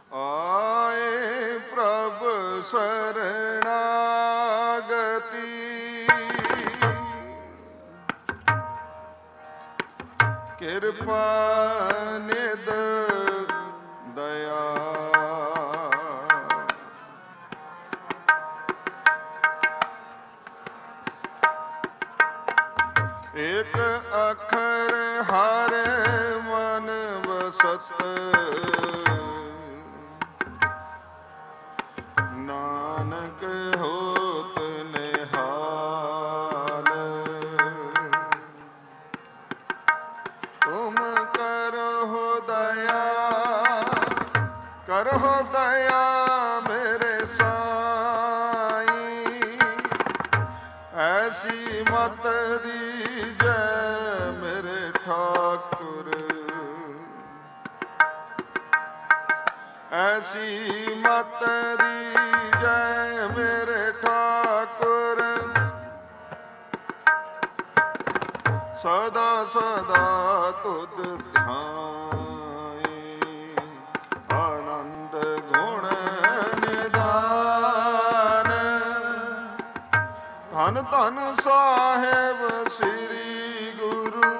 ਆਏ ਪ੍ਰਭ ਸਰਣਾਗਤੀ, ਕਿਰਪਾ ਨਿਧ ਦਇਆ। ਏਕ ਅੱਖਰ ਹਰ ਮਨ ਵਸਤ, ਨਾਨਕ ਹੋਤ ਨਿਹਾਲ। ਤੁਮ ਕਰਹੁ ਦਇਆ, ਕਰਹੁ ਦਇਆ ਮੇਰੇ ਸਾਈਂ। ਐਸੀ ਮਤ ਦੀਜੈ ਮੇਰੇ ਠਾਕੁਰ, ਐਸੀ ਮਤ ਦੀਜੈ ਮੇਰੇ ਠਾਕੁਰ। ਸਦਾ ਸਦਾ ਤੁਧ ਧਿਆਈ, ਆਨੰਦ ਗੁਣ ਨਿਧਾਨ। ਧੰਨ ਧੰਨ ਸਾਹਿਬ ਸ੍ਰੀ ਗੁਰੂ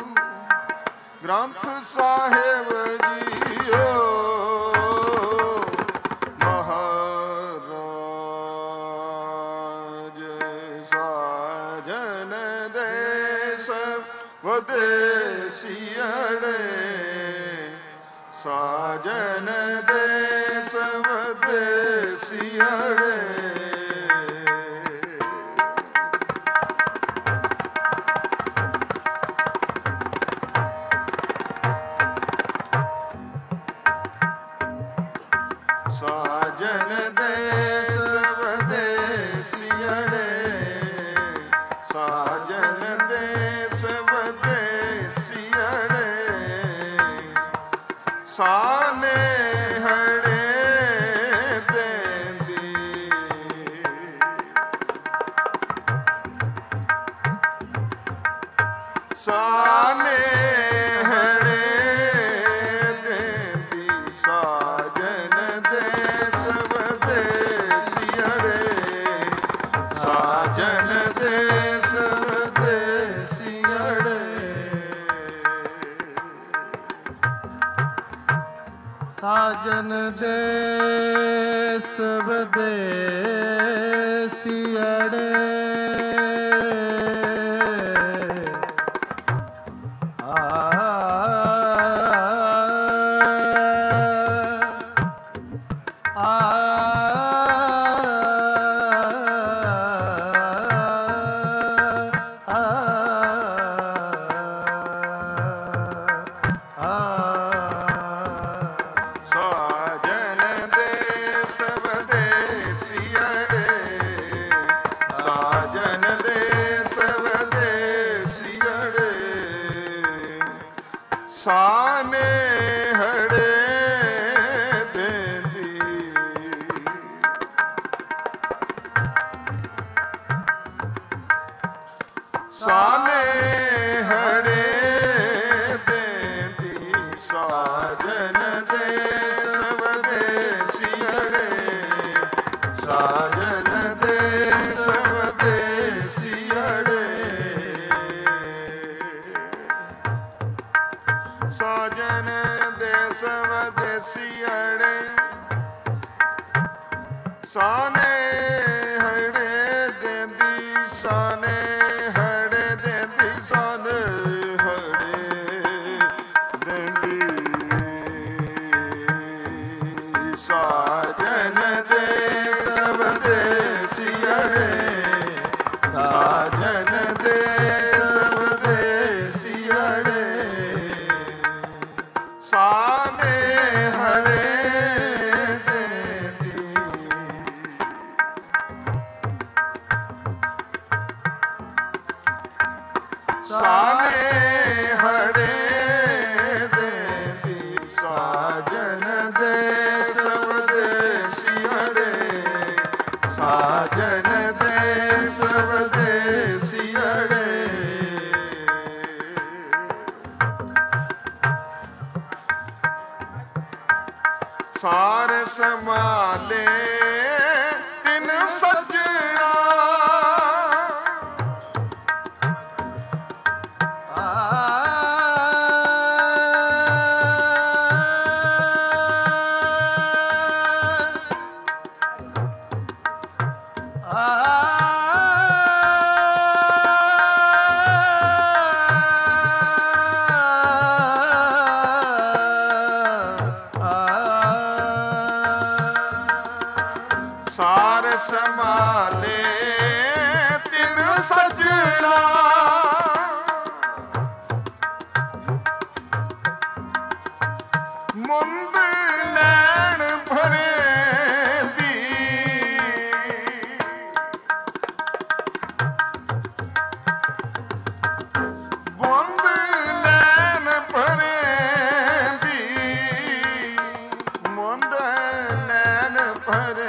ਗ੍ਰੰਥ ਸਾਹਿਬ ਜੀਓ ਮਹਾਰਾਜ। ਸਾਜਨ ਦੇਸ ਵਿਦੇਸੀਅੜੇ, ਸਾਜਨ ਦੇਸ ਵਿਦੇਸੀਅੜੇ। ਸਾਜਨ ਦੇਸ ਵਿਦੇਸੀਅੜੇ, ਸਾਜਨ ਦੇਸ ਵਿਦੇਸੀਅੜੇ। ਸਾਨੇਹੜੇ ਦੇਂਦੀ, ਸਾਨੇਹੜੇ ਦੇਂਦੀ। ਸਾਜਨ ਦੇਸ ਵਿਦੇਸੀਅੜੇ, ਸਾਜਨ ਦੇਸ ਵਿਦੇਸੀਅੜੇ। ਸਾਜਨ ਦੇਸ ਵਿਦੇਸੀਅੜੇ, ਸਾਨੇਹੜੇ ਦੇਂਦੀ। ਸਾਨੇਹੜੇ ਦੇਂਦੀ। ਸਾਜਨ ਦੇਸ ਵਿਦੇਸੀਅੜੇ, ਸਾਜਨ ਦੇਸ ਵਿਦੇਸੀਅੜੇ। ਸਾਜਨ ਦੇਸ ਵਿਦੇਸੀਅੜੇ, ਸਾਨੇਹੜੇ ਦੇਂਦੀ। ਸਾਨੇਹੜੇ ਦੇਂਦੀ, ਸਾਨੇਹੜੇ ਦੇਂਦੀ। ਸਾਜਨ ਦੇਸ ਵਿਦੇਸੀਅੜੇ, ਸਾਜਨ ਦੇਸ ਵਿਦੇਸੀਅੜੇ। ਸਾਨੇਹੜੇ ਦੇਂਦੀ। ਸਾਰ ਸੰਭਾਲੇ ਤਿਨ ਸੱਜਣਾ ਸਾਰ ਸੰਭਾਲੇ ਤਿਨ ਸੱਜਣਾ ਮੁੰਦ ਨੈਣ ਭਰੇ ਦੀ ਮੁੰਦ ਨੈਣ ਭਰੇ ਦੀ ਮੁੰਦ ਨੈਣ ਭਰੇ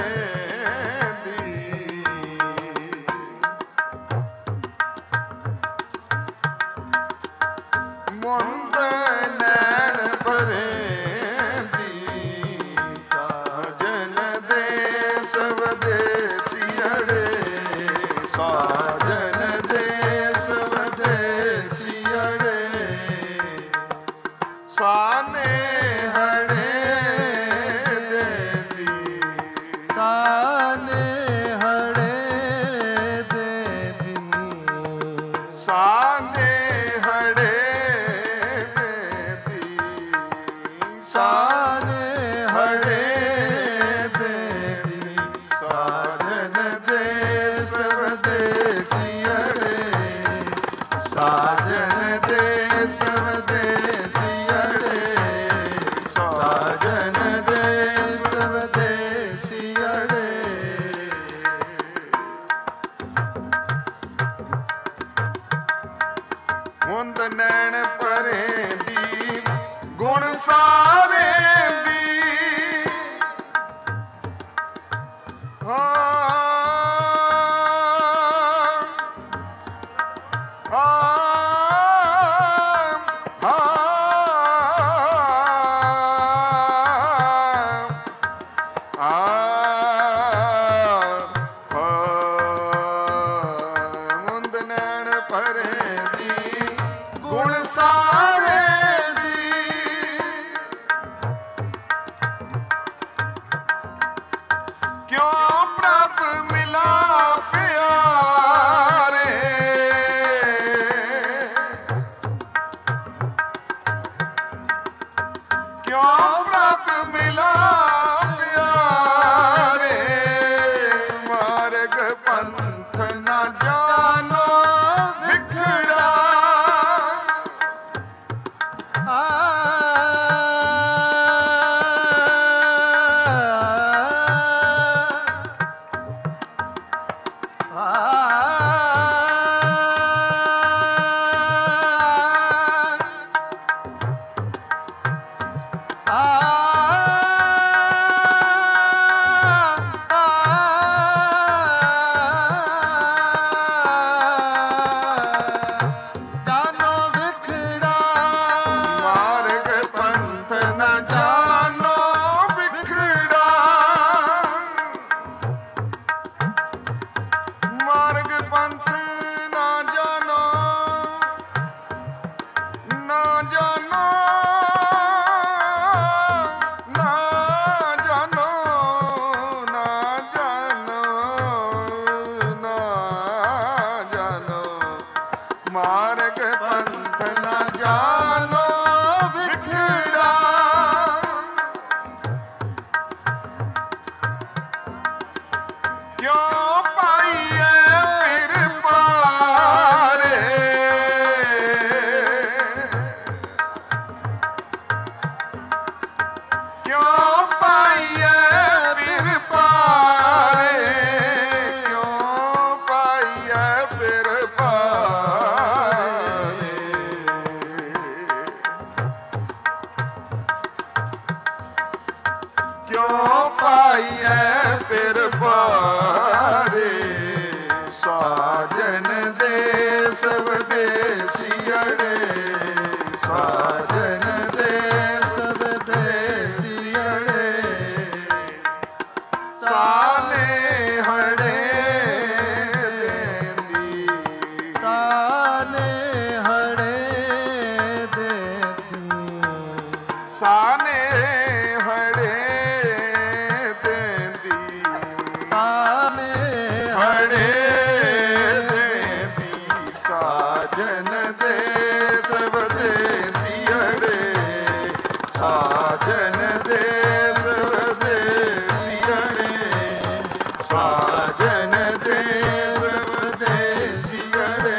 ਮੁੰਦ ਨੈਣ ਭਰੇ ਦੀ ਸਾਜਨ ਦੇ ਸਵਦੇਸੀਅੜੇ ਸਾਜਨ ਦੇ ਸਵਦੇਸੀਅੜੇ ਸਾਨੇ ਹੜੇ ਦੇਦੀ ਸਾਨੇ ਹੜੇ ਦੇਦੀ ਸਾਨੇ ਹੜੇ ਸਾਨੇ ਹੜੇ ਦੇਦੀ ਸਾਜਨ ਦੇ ਸਵਦੇਸੀਅੜੇ ਸਾਜਨ ਦੇ ਸਵਦੇਸੀਅੜੇ ਸਾਜਨ ਦੇ ਸਵਦੇਸੀਅੜੇ ਮੁੰਦ ਨੈਣ ਭਰੇ ਦੀ ਗੁਣ ਸਾਰੇ ਦੀ ਮੁੰਦ ਨੈਣ ਭਰੇ ਦੀ ਗੁਣ ਸਾਰੇ ਦੀ ਕਿਉਂ ਪ੍ਰਭ ਮਿਲਾ ਪਿਆਰੇ ਕਿਉਂ ਪ੍ਰਭ ਮਿਲਾ ਪਿਆਰੇ ਮਾਰਗ ਪੰਥ ਨਾ ਜਾਣੋ ਵਿਖੜਾ ਜਾਨੋ ਵਿਖੜਾ ਮਾਰਗ ਪੰਥ ਨਾ ਜਾਣੋ ਵਿਖੜਾ ਮਾਰਗ ਪੰਥ ਨਾ ਜਾਣੋ ਨਾ ਜਾਣੋ ਨਾ ਜਾਣੋ ਨਾ ਜਾਣੋ ਨਾ ਜਾਣੋ ਮਾਰਗ ਪੰਥ ਨਾ ਜਾਣੋ ਵਿਖੜਾ ਕਿਉਂ ਪਾਈਐ ਫਿਰ ਪਾਰੇ ਕਿਉਂ ਪਾਈਐ ਫਿਰ ਪਾਰੇ ਕਿਉਂ ਪਾਈਐ ਫਿਰ ਪਾਰੇ ਕਿਉਂ ਪਾਈਐ ਫਿਰ ਪਾਰੇ ਸਾਜਨ ਦੇ ਸਵਦੇਸੀਅੜੇ ਸਾਜਨ ਦੇ ਸਵਦੇਸੀਅੜੇ ਸਾਨੇ ਹੜੇ ਦੇਂਦੀ ਸਾਨੇ ਹੜੇ ਦੇਂਦੀ ਸਾਜਨ ਦੇ ਸਵਦੇਸੀਅੜੇ ਸਾਜਨ ਦੇ ਸਵਦੇਸੀਅੜੇ ਸਾਜਨ ਦੇ ਸਵਦੇਸੀਅੜੇ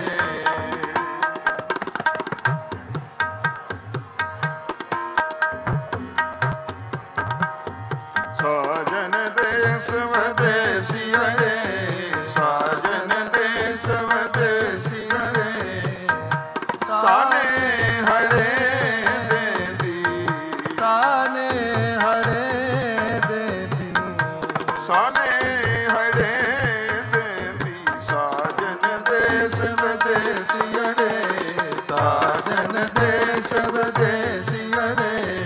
ਸਾਜਨ ਦੇਸ ਵਿਦੇਸੀਅੜੇ ਸਾਜਨ ਦੇਸ ਵਿਦੇਸੀਅੜੇ ਸਾਨੇ ਹੜੇ ਦੇਂਦੀ ਸਾਨੇ ਹੜੇ ਦੇਂਦੀ ਸਾਨੇ ਹੜੇ ਦੇਂਦੀ ਸਾਜਨ ਦੇਸ ਵਿਦੇਸੀਅੜੇ ਸਾਜਨ ਦੇਸ ਵਿਦੇਸੀਅੜੇ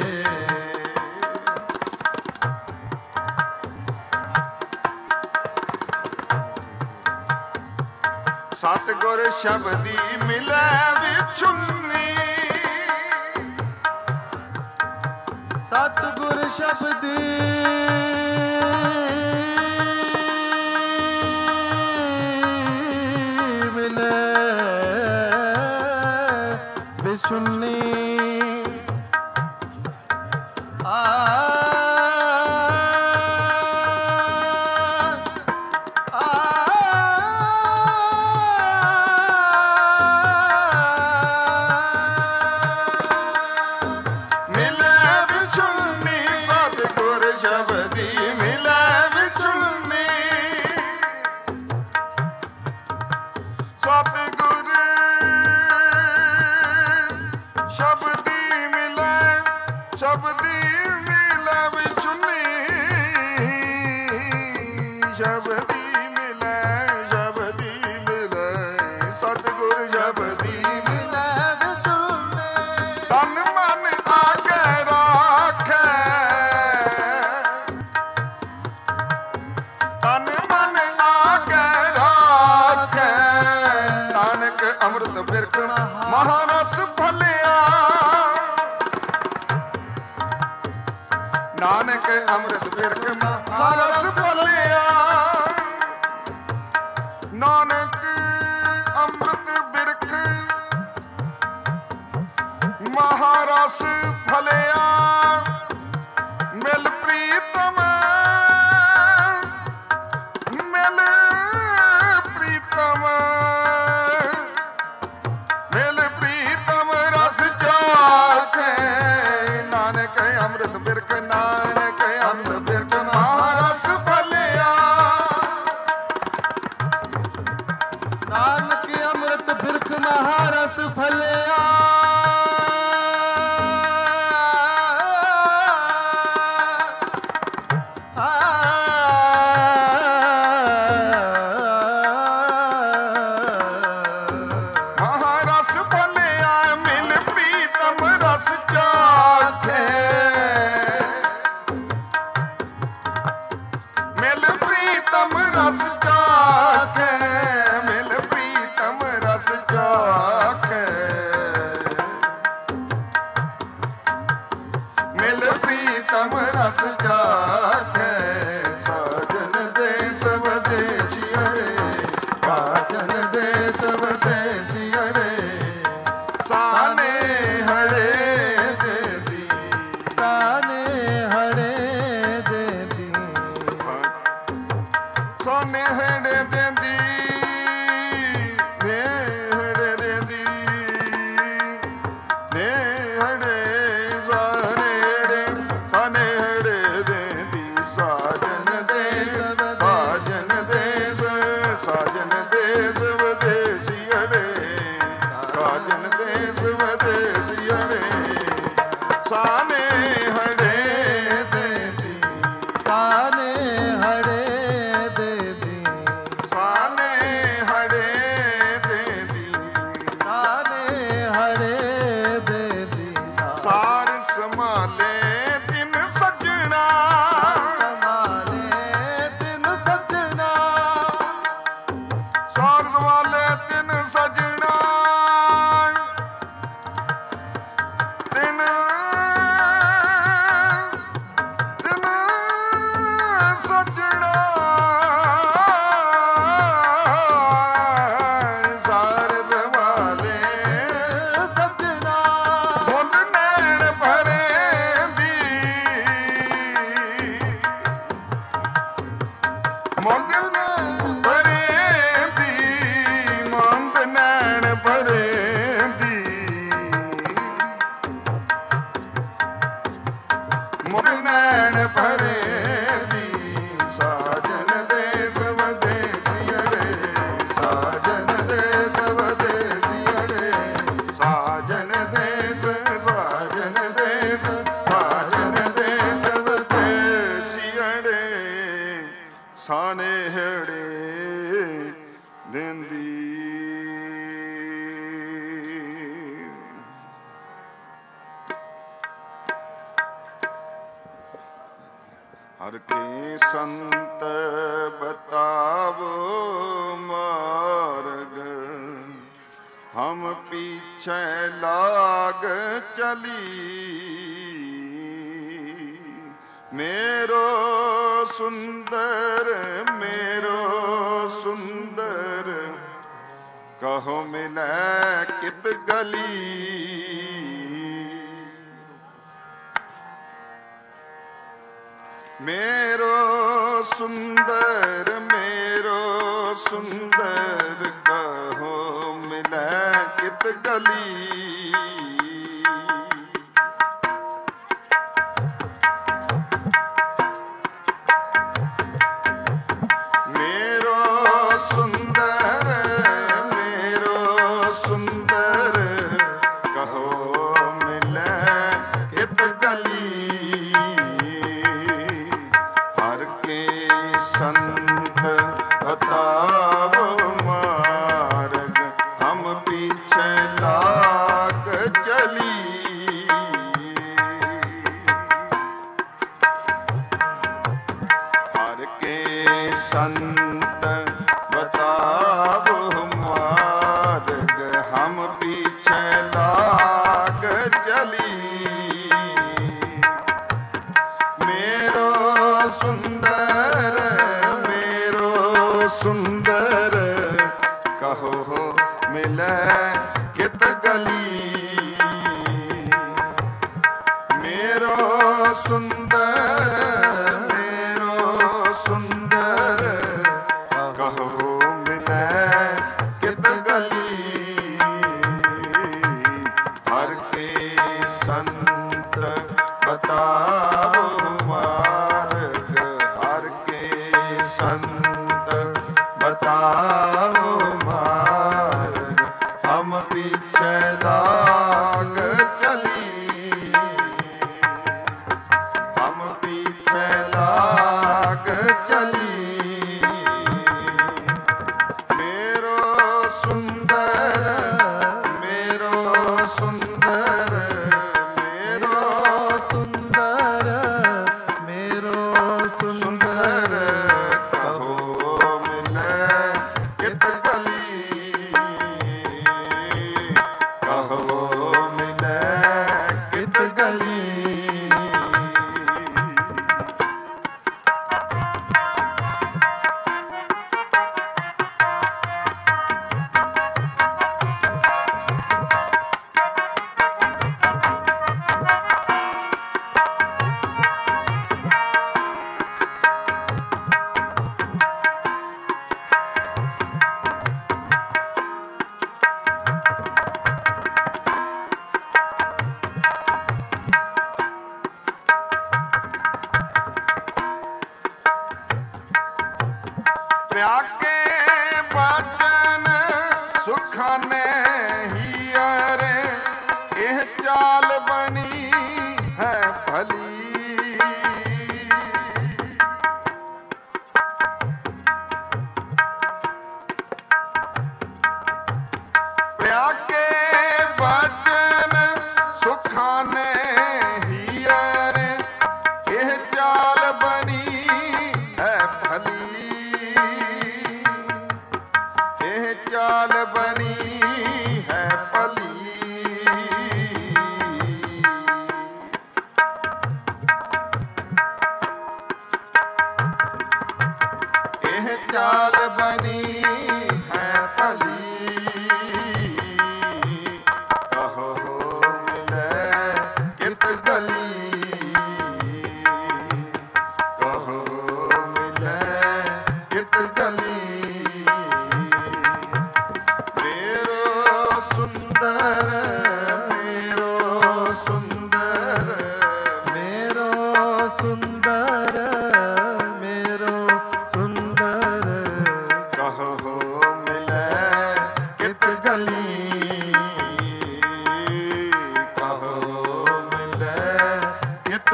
ਸਤਿਗੁਰ ਸ਼ਬਦੀ ਮਿਲੈ ਵਿਚੁੰਨੀ ਸਤਿਗੁਰ ਸ਼ਬਦੀ ਮਿਲੇ ਬਿਸੁੰਨੀ ਮਿਲੈ ਵਿਚੁੰਨੀ ਸਤਿਗੁਰ ਸ਼ਬਦੀ ਮਿਲੈ ਵਿਚੁੰਨੀ ਸਤਿਗੁਰ ਸ਼ਬਦੀ ਮਿਲੈ ਸ਼ਬਦੀ ਮਿਲੈ ਵਿਚੁੰਨੀ ਸ਼ਬਦੀ ਮਿਲੈ ਸ਼ਬਦੀ ਮਿਲੈ ਸਤਿਗੁਰ ਸ਼ਬਦੀ ਮਿਲੇ ਬਿਸੁੰਨੀ ਤਨ ਮਨ ਆਗੇ ਰਾਖੈ ਤਨ ਮਨ ਆਗੇ ਰਾਖੈ ਨਾਨਕ ਅੰਮ੍ਰਿਤ ਬਿਰਖ ਮਹਾਰਸ ਫਲਿਆ ਨਾਨਕ ਅੰਮ੍ਰਿਤ ਬਿਰਖ ਮਹਾਰਸ ਫਲਿਆ ਨਾਨਕ ਅੰਮ੍ਰਿਤ ਬਿਰਖ ਮਹਾਰਸ ਫਲਿਆ ਮਿਲ ਪ੍ਰੀਤਮ ਮਿਲ ਪ੍ਰੀਤਮ ਮਿਲ ਪ੍ਰੀਤਮ ਰਸ ਚਾਖੈ ਨਾਨਕ ਅੰਮ੍ਰਿਤ ਬਿਰਖ ਨਾਨਕ ਅੰਮ੍ਰਿਤ ਬਿਰਖ ਮਹਾਰਸ ਫਲਿਆ ਨਾਨਕ ਅੰਮ੍ਰਿਤ ਬਿਰਖ ਮਹਾਰਸ ਫਲਿਆ ਮਹਾਰਸ ਫਲਿਆ ਮਿਲ ਪ੍ਰੀਤਮ ਰਸ ਚਾਖੈ ਮਿਲ ਪ੍ਰੀਤਮ ਰਸ ਚਾਖੈ ਮਿਲ ਪ੍ਰੀਤਮ ਰਸ ਚਾਖੈ ਮਿਲ ਪ੍ਰੀਤਮ ਰਸ ਚਾਖੈ ਸਾਜਨ ਦੇ ਸਵਦੇਸੀਅੜੇ ਸਾਜਨ ਦੇ ਸਵਦੇਸੀਅੜੇ ਸਾਨੇ ਹੜੇ ਦੇਂਦੀ ਸਾਨੇ ਹੜੇ ਦੇਂਦੀ ਸੋਨੇ ਹੜੇ ਦੇਂਦੀ ਨੇ ਹੜੇ ਦੇਂਦੀ ਨੇ ਹੜੇ ਸਾਨੇ ਹੜੇ ਦੇਂਦੀ ਸਾਜਨ ਦੇ ਸਾਜਨ ਦੇਸ ਸਾਜਨ ਦੇਸ ਵਿਦੇਸੀਅੜੇ ਸਾਜਨ ਦੇਸ ਵਿਦੇਸੀਅੜੇ ਸਾਨੇ ਹੜੇ ਦੇਂਦੀ ਸਾਨੇ ਹੜੇ ਦੇਂਦੀ ਸਾਨੇ ਹੜੇ ਦੇਂਦੀ ਸਾਨੇ ਹੜੇ ਦੇਂਦੀ ਸਾਰ ਸੰਭਾਲੇ ਤਿਨ ਸੱਜਣਾ ਸੰਭਾਲੇ ਤਿਨ ਸੱਜਣਾ ਸਾਰ ਸੰਭਾਲੇ ਤਿਨ ਸੱਜਣਾ ਤਿਨ ਭੈਣ ਭਰੇ ਦੀ ਸਾਜਨ ਦੇਸ ਵਦੇਸੀੜੇ ਸਾਜਨ ਦੇਸ ਵਦੇਸੀੜੇ ਸਾਜਨ ਦੇਸ ਸਾਜਨ ਦੇਸ ਸਾਜਨ ਦੇਸ ਵਦੇਸੀੜੇ ਸਾਨੇਹੜੇ ਦਿੰਦੀ हर के संत बतावो मार्ग हम पीछे लाग चली मेरो सुंदर कहो मिले कित गली मेरो सुंदर कहो मिले कित गली मेरो सुंदर कहो मिले कित गली संत बतावो मार्ग हम पीछे लाग चली हर के संत बतावो मार्ग हम पीछे लाग चली मेरो सुंदर कहो मिले कित गली मेरो सुंदर कहो मिले कित गली हर के संत बताओ मार्ग हर के संत बताओ मार्ग हम पीछे लाग चली हम पीछे लाग चली मेरो सुंदर कहो मिले कित गली कहो मिले कित गली प्याके बचन सुखाने हियरे एह चाल बनी है भली प्याके बचन सुखाने हियरे एह चाल बनी है भली चाल बनी है पली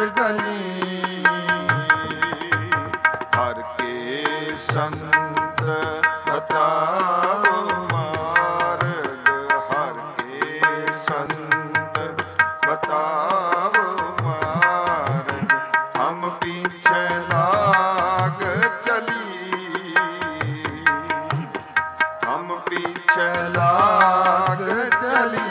गली हर के संत बताओ मार्ग, हर के संत बताओ मार्ग, हम पीछे लाग चली, हम पीछे लाग चली।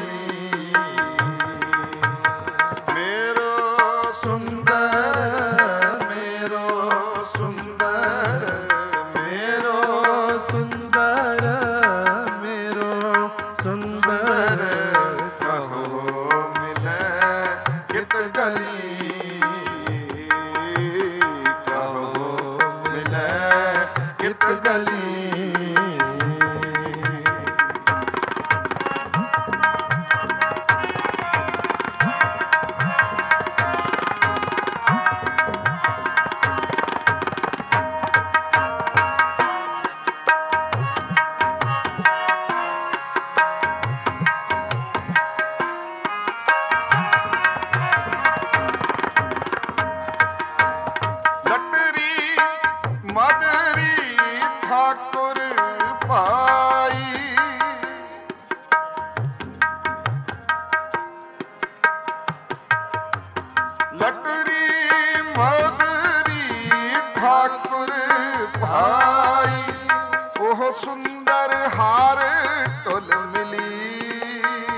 सुंदर हार टुल मिली,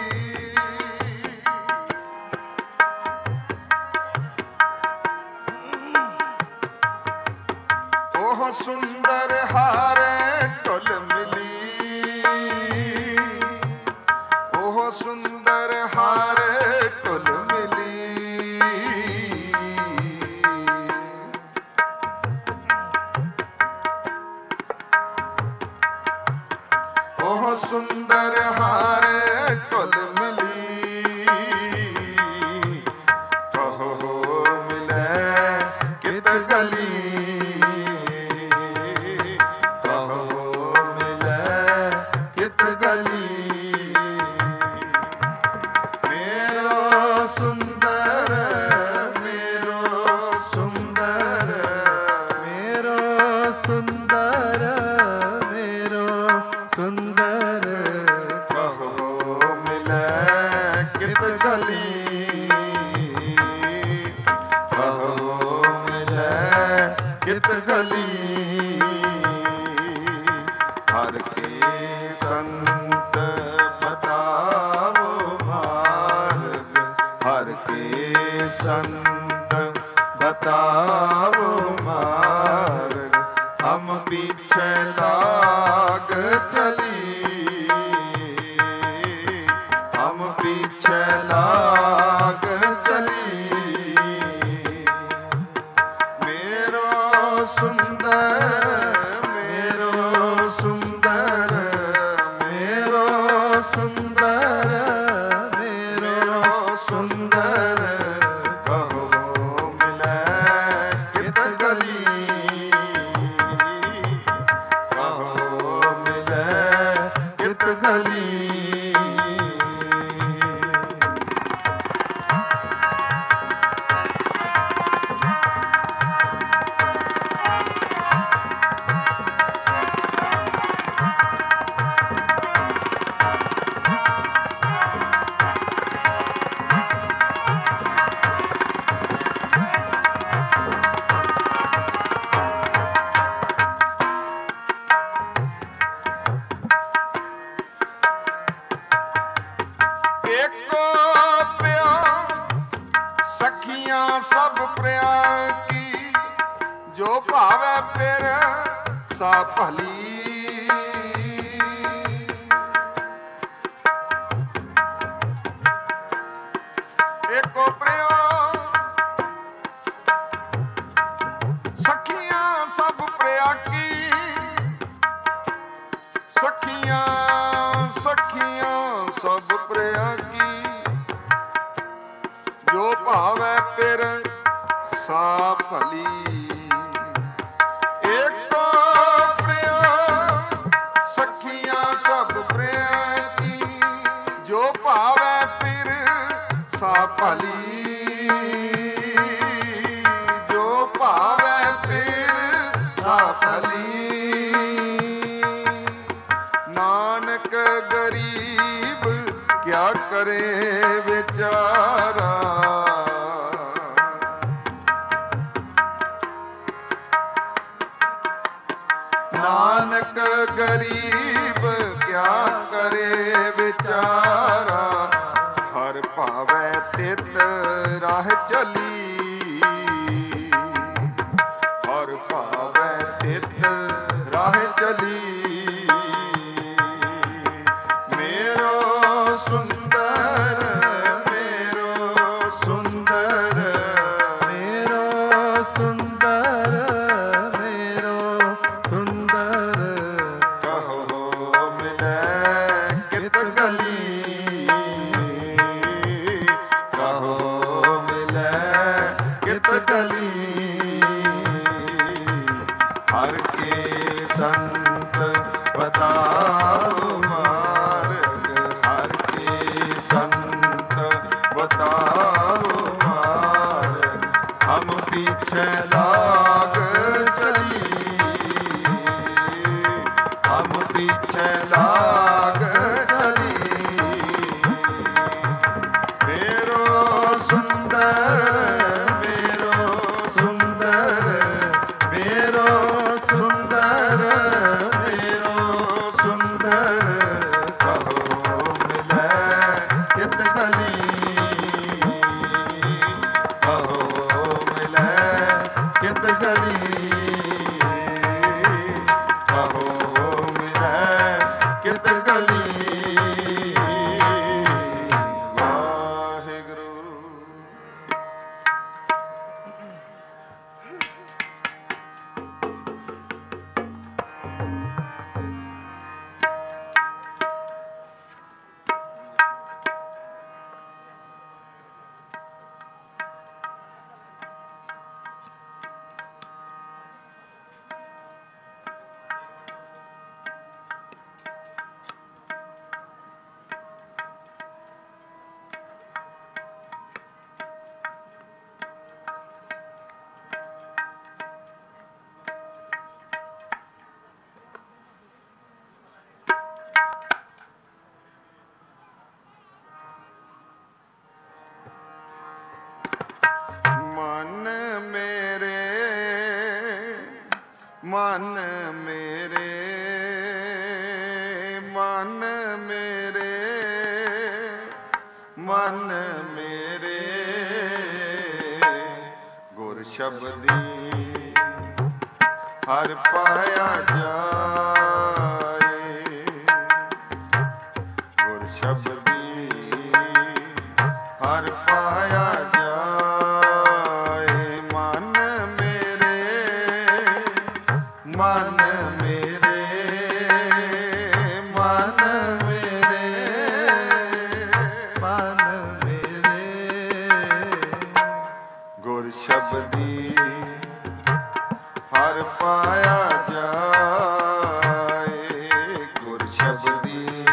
ओह सुंदर हार टुल मिली, ओह सुंदर हार टुल मिली। ओह सुंदर हार टुल मिली, कहो मिले कित गली, कहो मिले कित गली। मेरो सुंदर, मेरो सुंदर, मेरो सुंदर, मेरो सुंदर, कहो मिले कित गली, कहो मिले कित गली। हर के संत बताओ मार्ग, हर के संत बताओ मार्ग, हम पीछे लाग चली, हम पीछे लाग चली। मेरो सुंदर, मेरो सुंदर, मेरो सुंदर, मेरो सुंदर, कहो मिले कित गली, कहो मिले कित गली। एको प्रिया सखियां सब प्रिया की, जो भावे फिर सा भली। एको प्रिया सखियां सब प्रिया की, सखियां सखियां सब प्रिया की, जो भावे फिर सा भली। एक तो प्रिया सखियां सब प्रिया की, जो भावे फिर सा भली। ਨਾਨਕ ਗਰੀਬ ਕਿਆ ਕਰੇ ਵਿਚਾਰਾ, ਹਰ ਭਾਵੈ ਤਿਤ ਰਾਹ ਚਲੀ, ਹਰ ਭਾਵੈ ਤਿਤ ਰਾਹ ਚਲੀ। ਮੇਰੋ ਸੁੰਦਰ ਮੇਰੋ ਸੁੰਦਰ ਮੇਰੋ ਸੁੰਦਰ ਮੇਰੋ ਸੁੰਦਰ, ਕਹੋ ਮਿਲੈ ਕਿਤ ਗਲੀ, ਕਹੋ ਮਿਲੈ ਕਿਤ ਗਲੀ। ਹਰ ਕੇ ਸੰਤ ਬਤਾਓ ਮਾਰਗ, ਹਰ ਕੇ ਸੰਤ ਬਤਾਓ ਮਾਰਗ, ਹਮ ਪੀਛੇ ਲਾਗ ਚਲੀ, ਹਮ ਪੀਛੇ ਲਾਗ ਚਲੀ। ਮੇਰੋ ਸੁੰਦਰ ਮੇਰੋ ਸੁੰਦਰ ਮੇਰੋ ਸੁੰਦਰ ਮੇਰੋ ਸੁੰਦਰ, ਕਹੋ ਮਿਲੈ ਕਿਤ ਗਲੀ, ਕਹੋ ਮਿਲੈ ਕਿਤ ਗਲੀ, ਕਹੋ ਮਿਲੈ ਕਿਤ ਗਲੀ। ਵਾਹਿਗੁਰੂ। ਮਨ ਮੇਰੇ ਮਨ ਮੇਰੇ ਮਨ ਮੇਰੇ ਮਨ ਮੇਰੇ, ਗੁਰ ਸ਼ਬਦੀ ਹਰ ਪਾਇਆ ਜਾਏ, ਗੁਰ ਸ਼ਬਦੀ ਹਰ ਪਾਇਆ ਜਾਏ। ਮਨ ਮੇਰੇ ਮਨ ਮੇਰੇ ਮਨ ਮੇਰੇ ਮਨ ਮੇਰੇ, ਗੁਰ ਸ਼ਬਦੀ ਹਰ ਪਾਇਆ ਜਾਏ, ਗੁਰ ਸ਼ਬਦੀ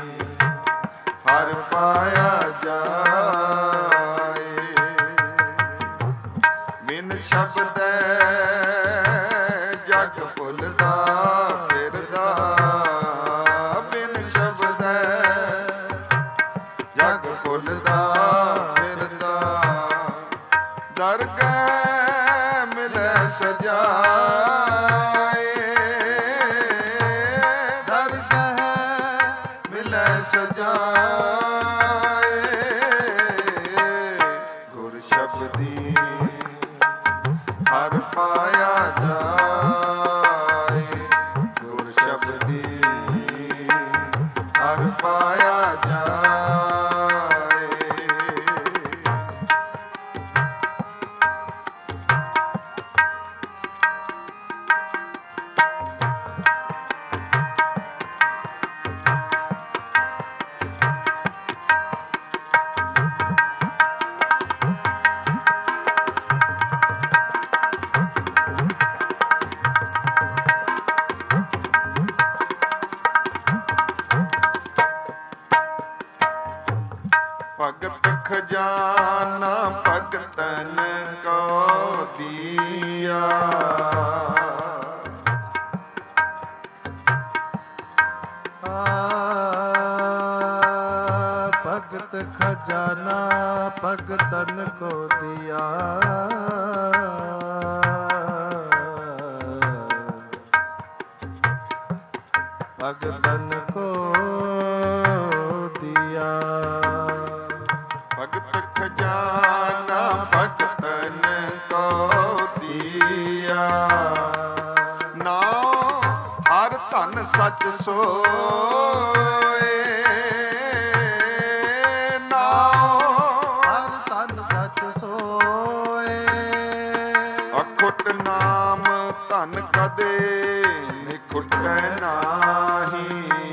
ਹਰ ਪਾਇਆ ਜਾਏ। ਬਿਨ ਸ਼ਬਦੈ ਜਗ ਭੁੱਲਦਾ ਫਿਰਦਾ, ਬਿਨ ਸ਼ਬਦੈ ਜਗ ਭੁੱਲਦਾ ਫਿਰਦਾ, ਦਰਗਹਿ ਮਿਲੈ ਸਜਾਏ, ਦਰਗਹਿ ਮਿਲੈ ਸਜਾਏ। ਗੁਰ ਸ਼ਬਦੀ ਹਰ ਪਾਇਆ ਜਾਏ, ਗੁਰ ਸ਼ਬਦੀ ਹਰ ਪਾਇਆ ਜਾਏ। ਭਗਤ ਖਜ਼ਾਨਾ ਭਗਤਨ ਕੋ ਦੀਆ, ਭਗਤ खजाना भगतन को दिया। भगतन को दिया। भगत खजाना भगतन को दिया। नाम हर धन सच सोए। नाम हर धन सच सोए। अखुट नाम धन कदे निखुटै नाहीं।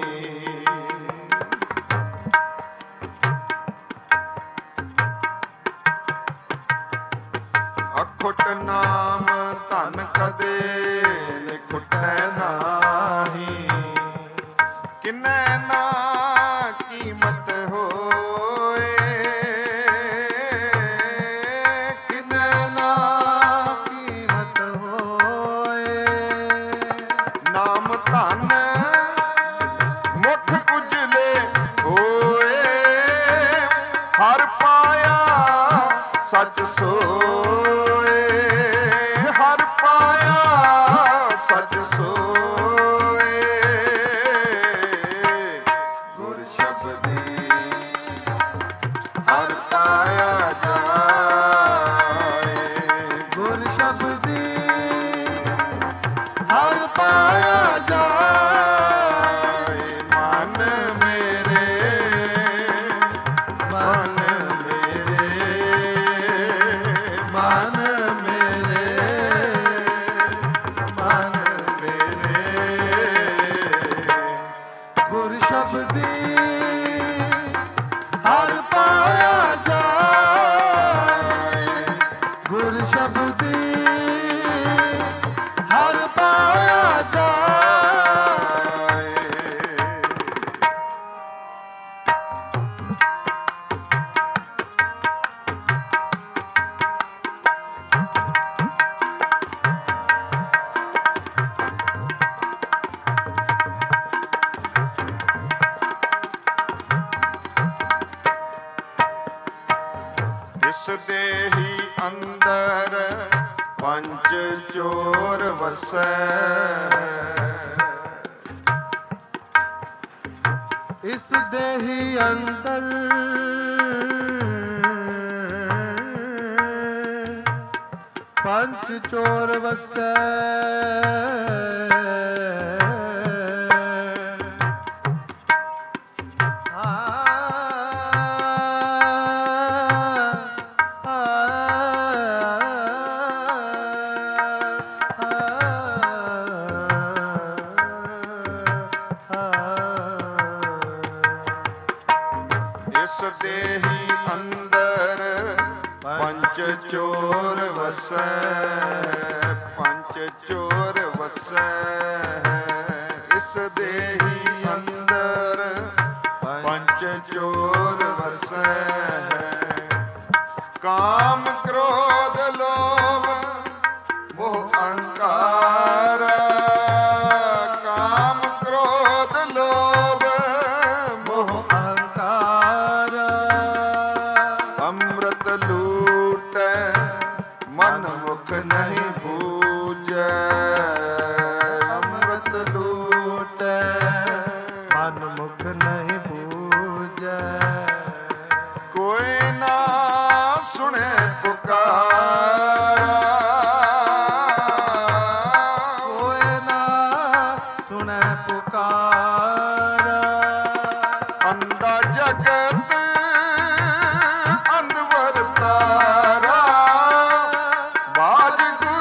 अखुट नाम धन कदे निखुटै नाहीं। किन्नै ना कीमत होए। किन्नै ना कीमत होए। नाम धन मुख उजले होए। हर पाया सच सोए। हर पाया सच सोए। गुर शब्दी हर पाया जाए। गुर शब्दी हर पाया जाए। मन मेरे मन मेरे मन मेरे मन मेरे गुर शब्दी हर पाया जाए। गुर शब्दी हर पाया जाए। इस देही अंदर पंच चोर वसै। इस देही अंदर पंच चोर वसै। इस देही अंदर पंच चोर वसै। पंच चोर वसै। इस देही अंदर पंच चोर वसै। काम क्रोध लोभ मोह अहंकार। काम क्रोध लोभ मोह अहंकार अमृत लूटै मन मुख नहीं बूझै। अमृत लूटै मन मुख नहीं बूझै। कोई ना सुने पुकारा। कोई ना सुने पुकारा। अंधा जगत अंधवर तारा। बाज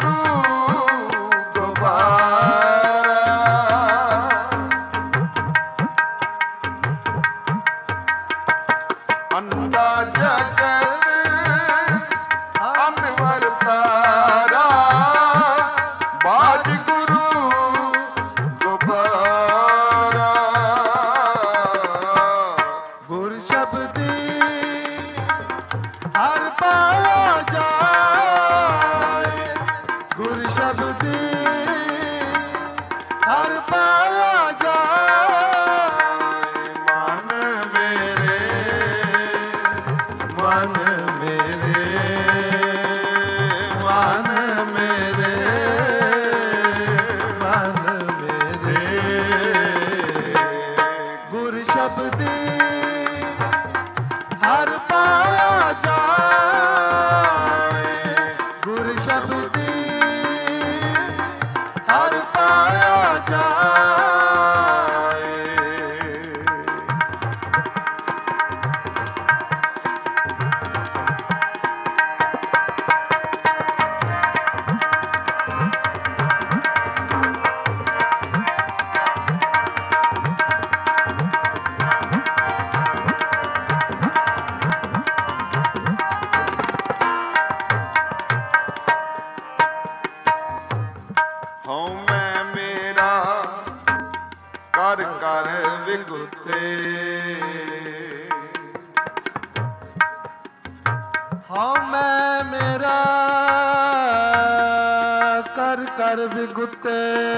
ਹਉ ਮੈਂ ਮੇਰਾ ਕਰ ਕਰ ਵਿਗੁਤੇ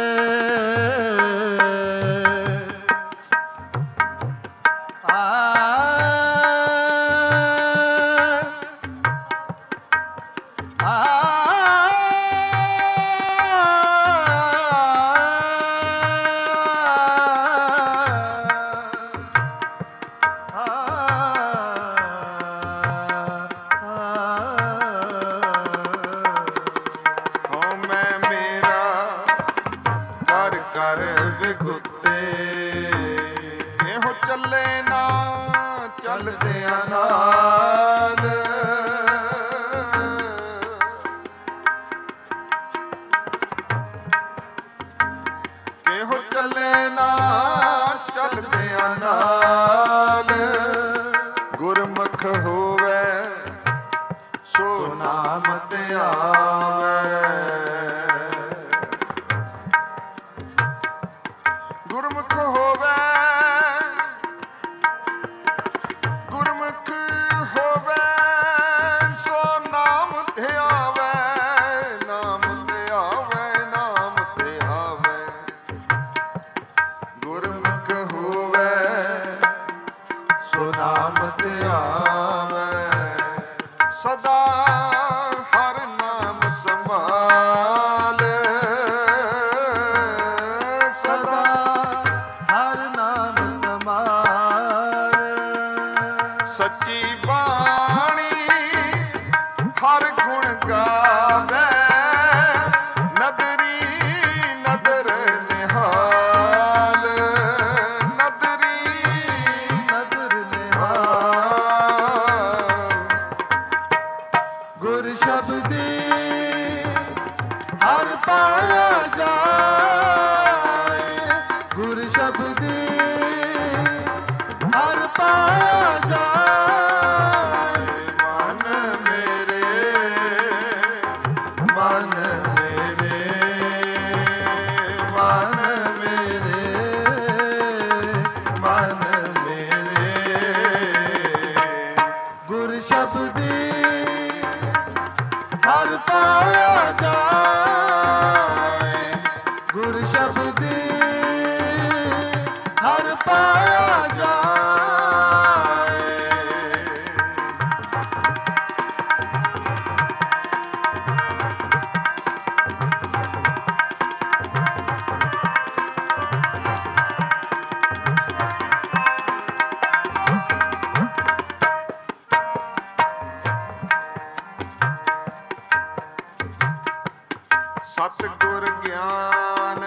ਸਤਿਗੁਰ ਗਿਆਨ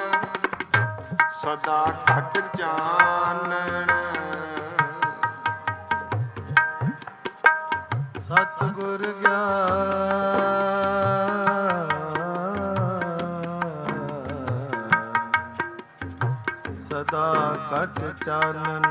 ਸਦਾ ਘਟ ਚਾਨਣ ਸਤਿਗੁਰ ਗਿਆਨ ਸਦਾ ਘਟ ਚਾਨਣ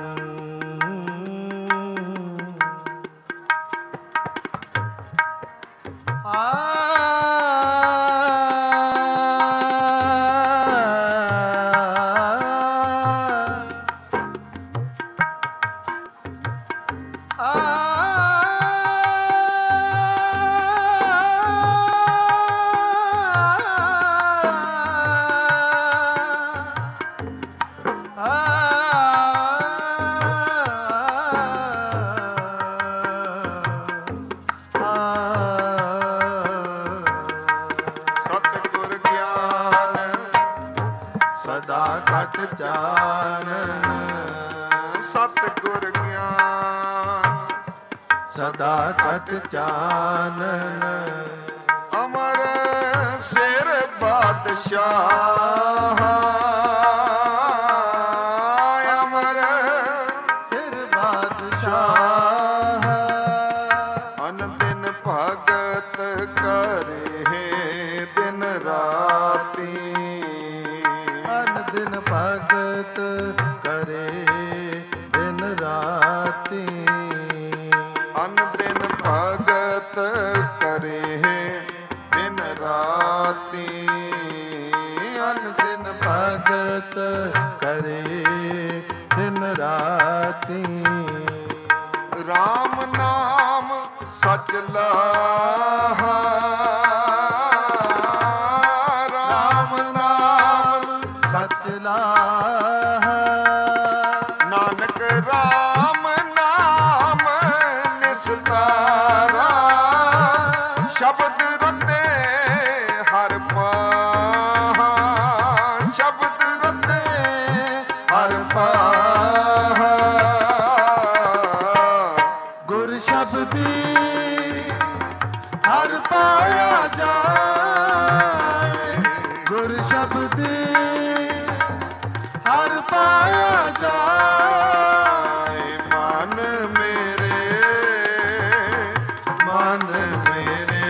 ਸਦਾ ਘਟ ਚਾਨਣ ਅਮਰ ਸਿਰ ਬਾਦਸ਼ਾਹ ਅਮਰ ਸਿਰ ਬਾਦਸ਼ਾਹ ਅਨ ਦਿਨ ਭਗਤ ਕਰੇ ਦਿਨ ਰਾਤੀ ਅਨ ਦਿਨ ਭਗਤ ਕਰੇ ਦਿਨ ਰਾਤੀ ਅਨ ਦਿਨ ਭਗਤ ਕਰੇ ਦਿਨ ਰਾਤੀ ਅਨ ਦਿਨ ਭਗਤ ਕਰੇ ਦਿਨ ਰਾਤੀ ਰਾਮ ਨਾਮ ਸਚ ਲਾਹਾ, ਰਾਮ ਨਾਮ ਸਚ ਲਾਹਾ। ਨਾਨਕ ਰਾਮ ਨਾਮ ਨਿਸਤਾਰਾ, ਸ਼ਬਦ ਰਤੇ ਹਰ ਪਾਹਾ, ਸ਼ਬਦ ਰਤੇ ਹਰ ਪਾਹਾ। ਗੁਰ ਸ਼ਬਦੀ ਹਰ ਪਾਇਆ ਜਾਏ, ਗੁਰ ਸ਼ਬਦੀ ਹਰ ਪਾਇਆ ਜਾਏ। ਮਨ ਮੇਰੇ, ਮਨ ਮੇਰੇ,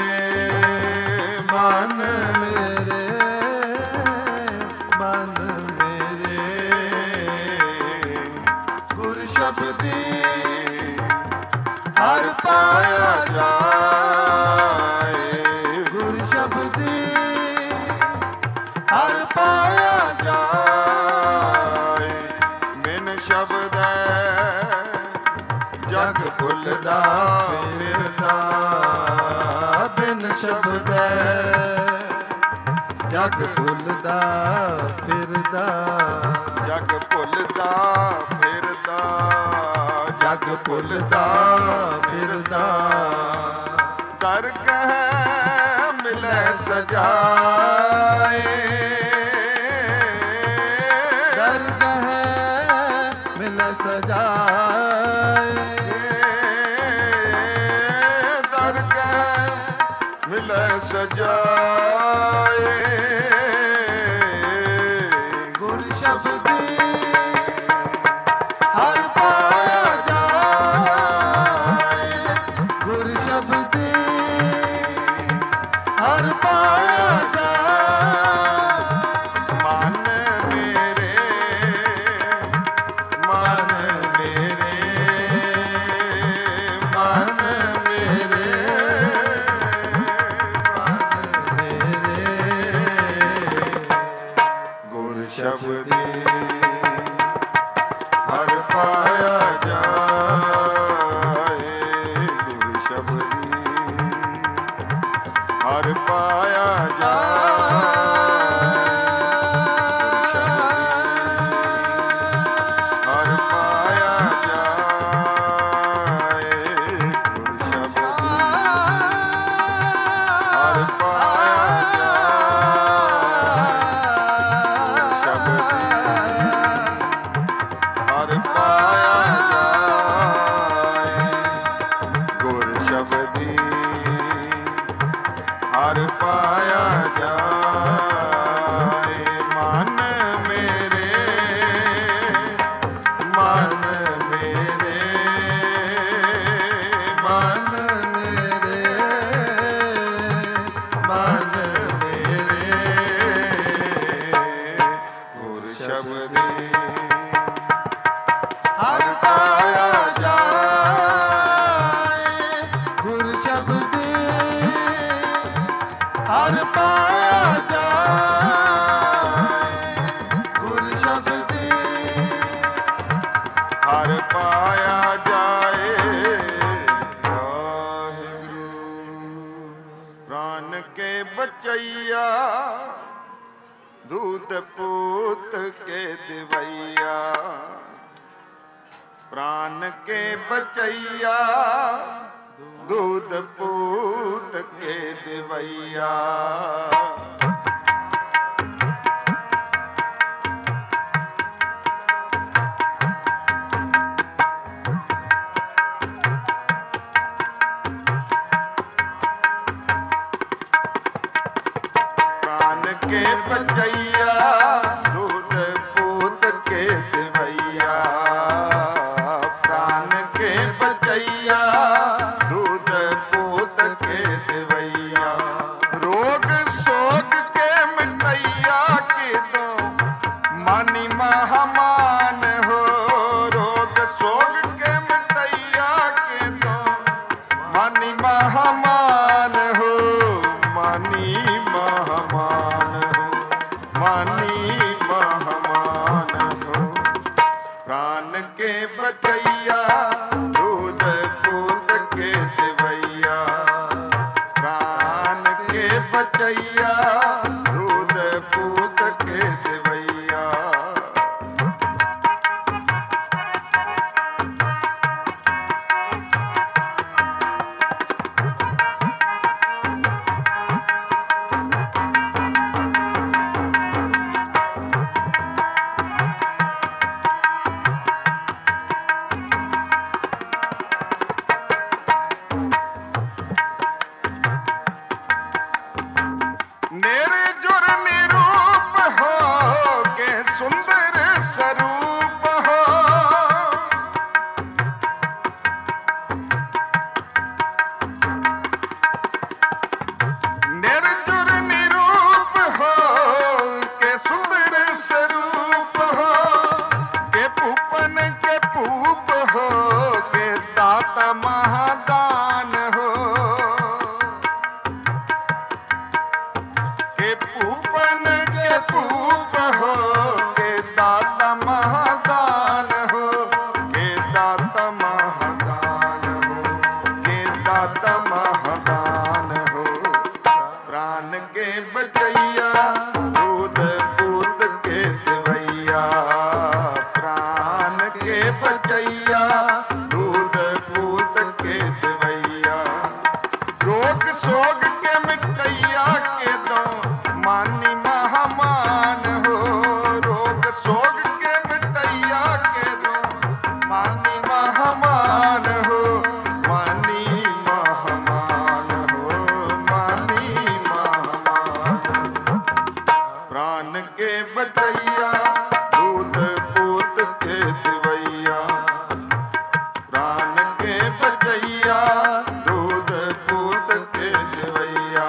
ਮਨ ਮੇਰੇ, ਮਨ ਮੇਰੇ, ਗੁਰ ਸ਼ਬਦੀ ਹਰ ਪਾਇਆ ਜਾਏ, ਗੁਰ ਸ਼ਬਦੀ ਹਰ ਪਾਇਆ ਜਾਏ। ਬਿਨ ਸ਼ਬਦੈ ਜਗ ਭੁੱਲਦਾ ਫਿਰਦਾ, ਬਿਨ ਸ਼ਬਦੈ ਜਗ ਭੁੱਲਦਾ ਫਿਰਦਾ, ਜਗ ਭੁੱਲਦਾ ਫਿਰਦਾ, ਜਗ ਭੁੱਲਦਾ ਫਿਰਦਾ। ਦਰ ਕਹਿ ਮਿਲੈ ਸਜਾਏ, ਦਰਦ ਹੈ ਮਿਲ ਸਜਾਏ, ਦਰ ਕਹਿ ਮਿਲੈ ਸਜਾਏ। ਗੁਰ ਸ਼ਬਦੀ ਹਰ ਪਾਇਆ ਜਾਏ, ਗੁਰ ਸ਼ਬਦੀ ਹਰ ਪਾਇਆ ਜਾਏ। ਮਨ ਮੇਰੇ, ਮਨ ਮੇਰੇ, ਮਨ ਮੇਰੇ, ਮਨ ਮੇਰੇ, ਗੁਰ ਸ਼ਬਦੀ ਹਰ ਪਾਇਆ ਜਾਏ, ਗੁਰ ਸ਼ਬਦੀ ਹਰ ਪਾਇਆ ਜਾਏ, ਗੁਰ ਸ਼ਬਦੀ ਹਰ ਪਾਇਆ ਜਾਏ, ਗੁਰ ਸ਼ਬਦੀ ਹਰ ਪਾਇਆ ਜਾਏ, ਸ਼ਬਦੀ ਹਰ ਪਾਇਆ ਜਾਏ, ਗੁਰ ਸ਼ਬਦੀ ਹਰ ਪਾਇਆ ਜਾਏ। ਮਨ ਮੇਰੇ, ਮਨ ਮੇਰੇ, ਮਨ ਮੇਰੇ, ਮਨ ਮੇਰੇ, ਗੁਰ ਸ਼ਬਦੀ ਹਰ ਪਾਇਆ ਜਾਏ, ਗੁਰ ਸ਼ਬਦੀ ਹਰ ਪਾਇਆ ਜਾਏ, ਗੁਰ ਸ਼ਬਦੀ ਹਰ ਪਾਇਆ ਜਾਏ। ਵਾਹਿਗੁਰੂ ਪ੍ਰਾਨ ਕੇ ਬਚਈਆ, ਦੂਤ ਪੂਤ ਕੇ ਦਿਵਈਆ, ਪ੍ਰਾਨ ਕੇ ਬਚਈਆ, ਦੂਤ ਪੂਤ ਕੇ ਦਿਵਈਆ। ਪ੍ਰਾਨ ਕੇ ਬਚਈਆ, ਦੂਤ ਪੂਤ ਕੇ ਦਿਵਈਆ, ਪ੍ਰਾਨ ਕੇ ਬਚਈਆ, ਦੂਤ ਪੂਤ ਕੇ ਦਿਵਈਆ। ਰੋਗ ਸੋਗ ਕੇ ਮਿਟਈਆ, ਕਿਦੋਂ ਮਾਨੀ ਮਹਾਮਾਨ ਹੋ। ਰੋਗ ਸੋਗ ਕੇ ਮਿਟਈਆ, ਕਿਦੋਂ ਮਾਨੀ ਮਹਾਮਾਨ ਹੋ, ਮਾਨੀ ਮਹਾਮਾਨ ਹੋ, ਮਾਨੀ बचैया दूध पूत के देवैया। निर्जुर निरूप हो के सुंदर स्वरूप हो, निर्जुर निरूप हो के सुंदर स्वरूप हो, के पूपन के पूप हो के दाता महादान हो, के पूपन के पूप हो के दाता महादान हो, के दाता महादान हो, के दाता महादान हो। प्राण के बचैया दूध पूत के देवैया, प्राण के बचैया दूध पूत के देवैया। रोग सोग के मिटैया के दो मानी महामान हो, रोग सोग के मिटैया के दो मानी महामान हो, मानी महामान हो, मानी महामान। प्राण के बचैया दूध पूत के देवैया, प्राण के बचैया दूध पूत के देवैया।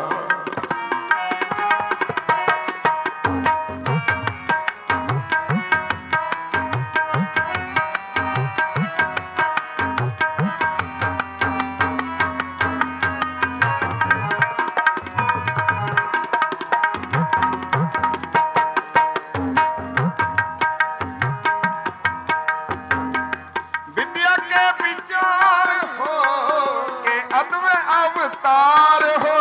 विद्या के विचार हो के अद्वैत अवतार हो,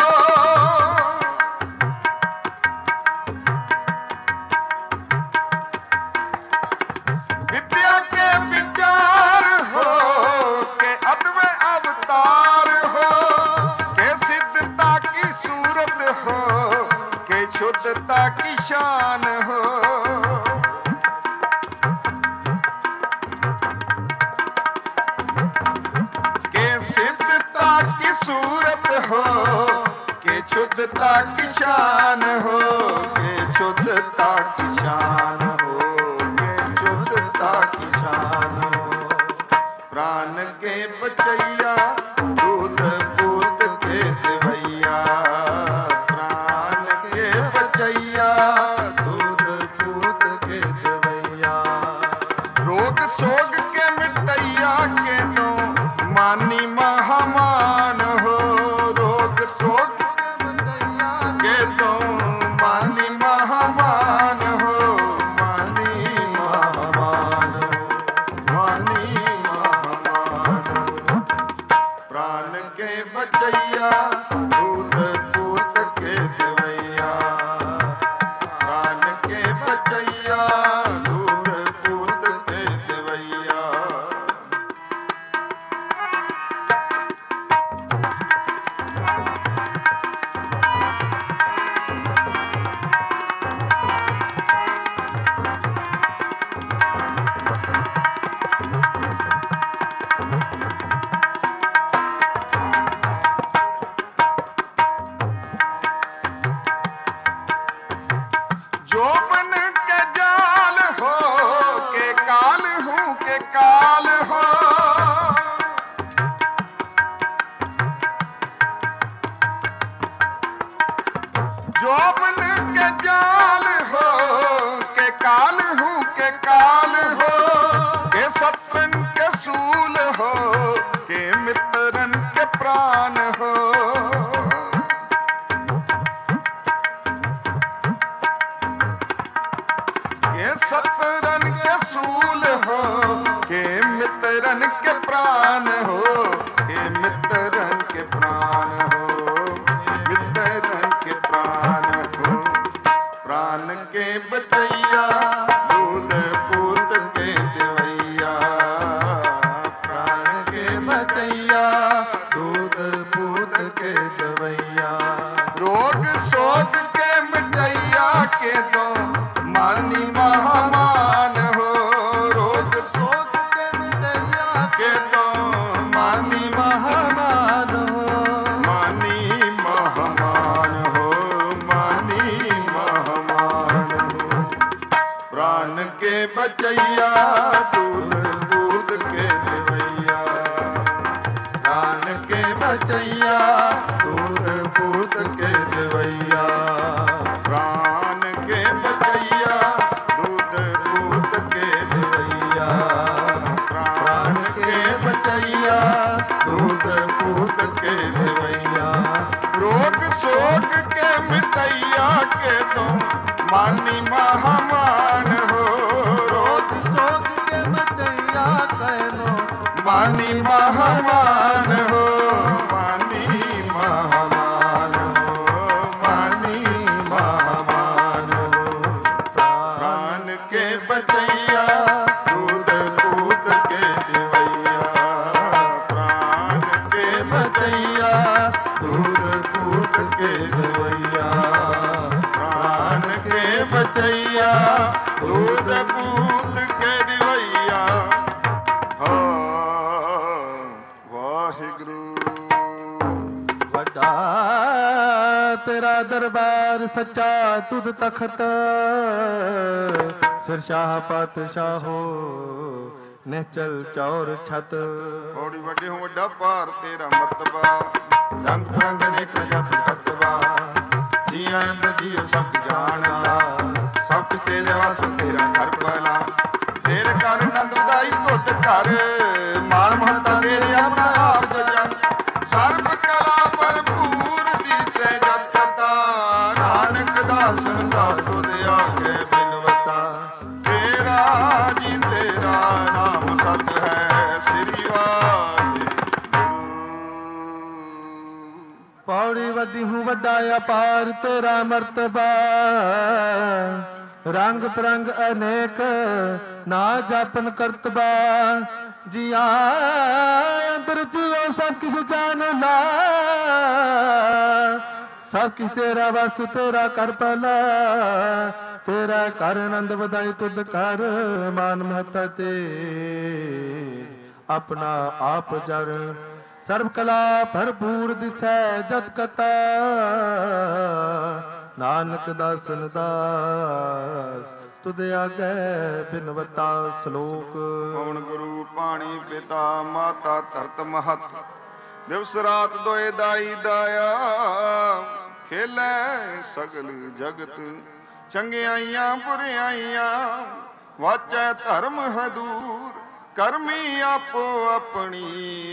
विद्या के विचार हो के अद्वैत अवतार हो, के सिद्धता की सूरत हो के शुद्धता की शान हो, के सिद्धता की सूरत हो के शुद्धता की शान हो, के शुद्धता की शान हो, के शुद्धता की शान हो। प्राण के बचैया दूध पूत के देवैया, प्राण के बचैया दूध पूत के देवैया। रोग सोग के मिटैया के दो मानी महामान हो, रोग सोग के दो मानी महामान हो, मानी महामान हो, मानी महामान हो। प्राण के बचैया दूध पूत के देवैया, प्राण के बचैया दूध पूत के देवैया। जोबन के जाल हो के काल हूँ के काल हो, जोबन के जाल हो के काल हूँ के काल हो, के सत्रन के सूल हो के मित्रन के प्राण हो, के सत्रन के सूल हो के मित्रन के प्राण हो, के मित्रन के प्राण हो, मित्रन के ਗਵਈਆ। रोग सोग के मिटैया के दो मानी महामान हो। रोग सोग के मिटैया के दो मानी महामान हो। मानी महामान हो, मानी महामान हो। प्राण के बचैया दूध दूध के देवैया। प्राण के बचैया दूध पूत के देवैया। प्राण के बचैया दूध दूध के देवैया। प्राण के बचैया दूध पूत के देवैया। रोग सोग के मिटैया के तुम मानी महामान हो। रोग सोग के मिटैया कहनो मानी महामान हो, मानी महामान हो, मानी महामान हो। प्राण के बचैया दूध दूध के देवैया। प्राण के बचैया दूध पूत के देवैया। प्राण के बचैया दूध पूत के देवैया। वाहिगुरु ਵੱਡਾ ਤੇਰਾ ਦਰਬਾਰ ਸੱਚਾ ਤੁਧ ਤਖਤ। ਸਿਰ ਸ਼ਾਹ ਪਾਤਸ਼ਾਹੋ ਨਿਹਚਲ ਚੌਰ ਛਤ। ਔੜੀ ਵੱਡੇ ਹੋ ਵੱਡਾ ਭਾਰ ਤੇਰਾ ਮਰਤਬਾ। ਰੰਗ ਰੰਗ ਨੇ ਪ੍ਰਜਪ ਕਰਤਵਾ। ਜੀਆਂ ਦਾ ਜੀਉ ਸਭ ਜਾਣਦਾ। ਸਭ ਕੁਛ ਤੇਰੇ ਵਾਸ ਤੇਰਾ ਘਰ ਪਹਿਲਾ। ਤੇਰੇ ਘਰ ਨੰਦ ਵਧਾਈ ਧੁੱਤ ਘਰ। ਮਾਨ ਮਹੰਤਾ ਤੇਰੇ ਆਪਣਾ ਆਪ ਜਜਾ। ਸਰਬ ਕਲਾ ਭਰਪੂਰ ਦੀਸੈ ਜਤ ਕਤਾ। ਨਾਨਕ ਦਾਸਨ ਦਾਸ ਤੁਧ ਆਗੇ ਬਿਨਵਤਾ। ਤੇਰਾ ਜੀ ਤੇਰਾ ਨਾਮ ਸਤ ਹੈ ਸ੍ਰੀ ਵਾਹਿਗੁਰੂ। ਪੌੜੀ ਵਧੀ ਹੂੰ ਵੱਡਾ ਅਪਾਰ ਤੇਰਾ ਮਰਤਬਾ। ਰੰਗ ਪ੍ਰੰਗ ਅਨੇਕ ਨਾ ਜਾਪਨ ਕਰਤਬਾ। ਜੀਆ ਅੰਦਰ ਜੀਓ ਸਭ ਕਿਛ ਜਾਣ ਲਾ। ਸਭ ਕਿਛ ਤੇਰਾ ਵਸ ਤੇਰਾ ਕਰ ਪਹਿਲਾ। ਤੇਰਾ ਕਰ ਆਨੰਦ ਵਧਾਈ ਤੁਧ ਕਰ। ਮਾਨ ਮਹੱਤਾ ਤੇ ਆਪਣਾ ਆਪ ਜਰ। ਸਰਬ ਕਲਾ ਭਰਪੂਰ ਦਿਸੈ ਜਤ ਕਤਾ। ਨਾਨਕ ਦਾਸਨ ਦਾਸ ਤੁਧ ਆਗੇ ਬਿਨਵਤਾ। ਸ਼ਲੋਕ ਪਵਨ ਗੁਰੂ ਪਾਣੀ ਪਿਤਾ ਮਾਤਾ ਧਰਤ ਮਹਤ। ਦਿਵਸ ਰਾਤ ਦੋਏ ਦਾਈ ਦਾਇਆ। ਖੇਲੇ ਸਗਲ ਜਗਤ ਚੰਗਿਆਈਆਂ ਬੁਰਿਆਈਆਂ। ਵਾਚੈ ਧਰਮ ਹਦੂਰ ਕਰਮੀ ਆਪੋ ਆਪਣੀ।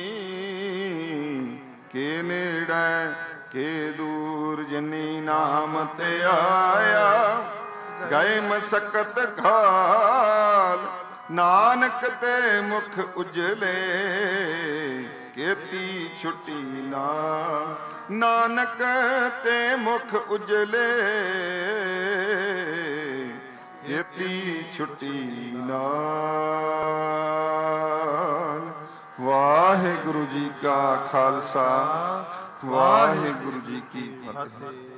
ਕੇ ਨੇੜੇ ਕੇ ਦੂਰ ਜਿਨੀ ਨਾਮ ਤੇ ਆਇਆ। ਗਏ ਮਸਕਤ ਘਾਲ ਨਾਨਕ ਤੇ ਮੁਖ ਉਜਲੇ। ਕੀਤੀ ਛੁੱਟੀ ਨਾ ਨਾਨਕ ਤੇ ਮੁਖ ਉਜਲੇ। ਕੀਤੀ ਛੁੱਟੀ ਨਾਲ। ਵਾਹਿਗੁਰੂ ਜੀ ਕਾ ਖਾਲਸਾ ਵਾਹਿਗੁਰੂ ਜੀ ਕੀ ਫਤਿਹ।